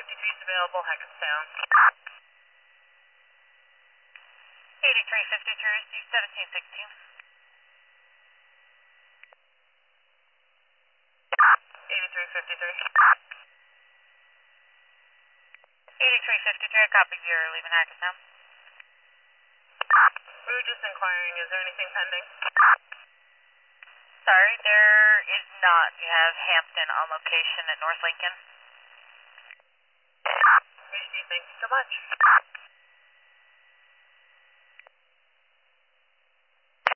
83 is available, Hackettstown. 8353 is 1716. 8353. 8353, I copy you're leaving Hackettstown. We were just inquiring, is there anything pending? Sorry, there is not. You have Hampton on location at North Lincoln. Thank you so much.